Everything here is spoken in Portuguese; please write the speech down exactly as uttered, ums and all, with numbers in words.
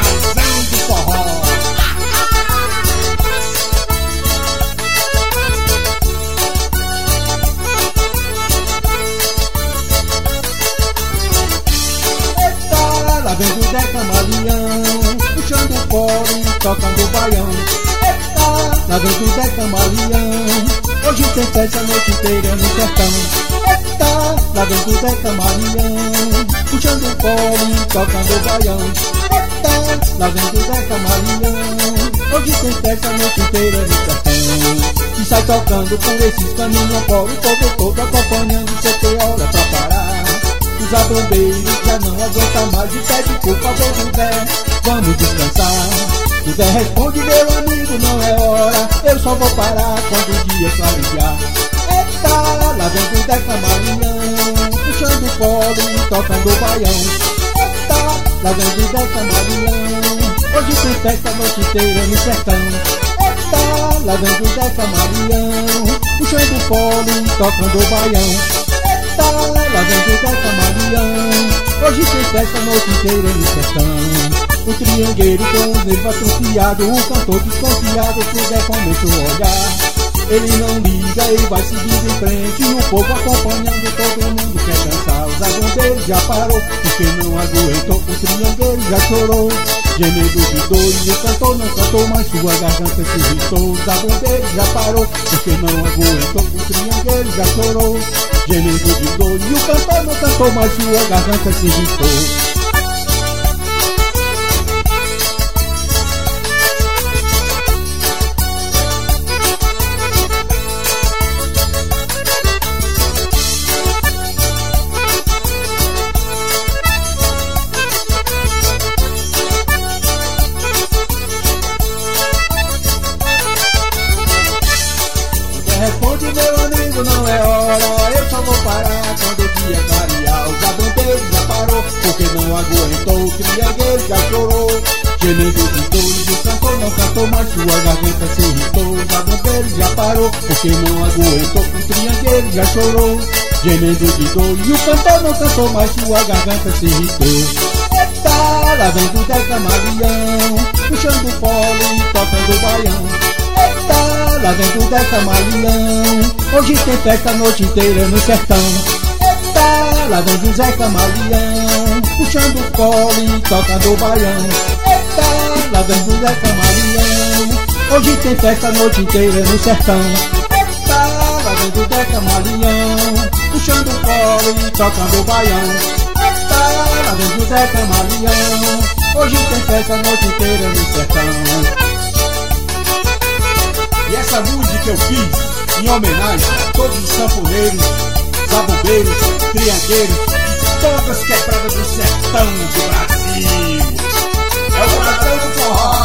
invasão do forró. Lá vem o Zé Camaleão, puxando o coro e tocando o baião. Eita, lá vem o Zé Camaleão, hoje tem festa a noite inteira no sertão. Eita, lá vem o Zé Camaleão, puxando o coro e tocando o baião. Eita, lá vem o Zé Camaleão, hoje tem festa a noite inteira no sertão. E sai tocando por esses caminhos afora, o povo todo acompanhando sem ter hora pra parar. Os abrombeiros já não aguentam mais e pede por favor do Zé, vamos descansar. O Zé responde, meu amigo, não é hora, eu só vou parar quando o dia clarear. Eita, lá vem o Zé Camaleão, puxando o colo e tocando o baião. Eita, lá vem o Zé Camaleão, hoje tem festa a noite inteira no sertão. Eita, lá vem o Zé Camaleão, puxando o colo e tocando o baião. Lá vem o Zé Camaleão, hoje tem festa a noite inteira no sertão. O triangueiro com os nervos atrofiados, o cantor desconfiado, que o Zé começou a olhar. Ele não liga e vai seguindo em frente, e o povo acompanhando, todo mundo quer dançar. O zabumbeiro já parou, porque não aguentou, o triangueiro já chorou, gemido de dor, e o cantor não cantou, mas sua garganta se irritou. O zabumbeiro já parou, porque não aguentou, o triangueiro já chorou, gemido de dor, e o cantor não cantou, mas sua garganta se irritou. Responde, meu amigo, não é hora, eu só vou parar quando o dia clarear. O zabumbeiro já parou, porque não aguentou, o triangueiro já chorou, gemendo de dor, e o cantor não cantou, mas sua garganta se irritou. O zabumbeiro já parou, porque não aguentou, o triangueiro já chorou, gemendo de dor, e o cantor não cantou, mas sua garganta se irritou. Eita, lá vem o Zé Camaleão, puxando o colo e tocando o baião. Eita, lá vem o Zé Camaleão, hoje tem festa a noite inteira no sertão. Eita, lá vem o Zé Camaleão, puxando o colo e tocando o baião. Eita, lá vem o Zé Camaleão, hoje tem festa a noite inteira no sertão. Eita, lá vem o Zé Camaleão, puxando o colo e tocando o baião. Eita, lá vem o Zé Camaleão, hoje tem festa a noite inteira no sertão. E essa música eu fiz em homenagem a todos os sanfoneiros, zabumbeiros, triangueiros e todas as quebradas do sertão do Brasil. É o Brasil do forró.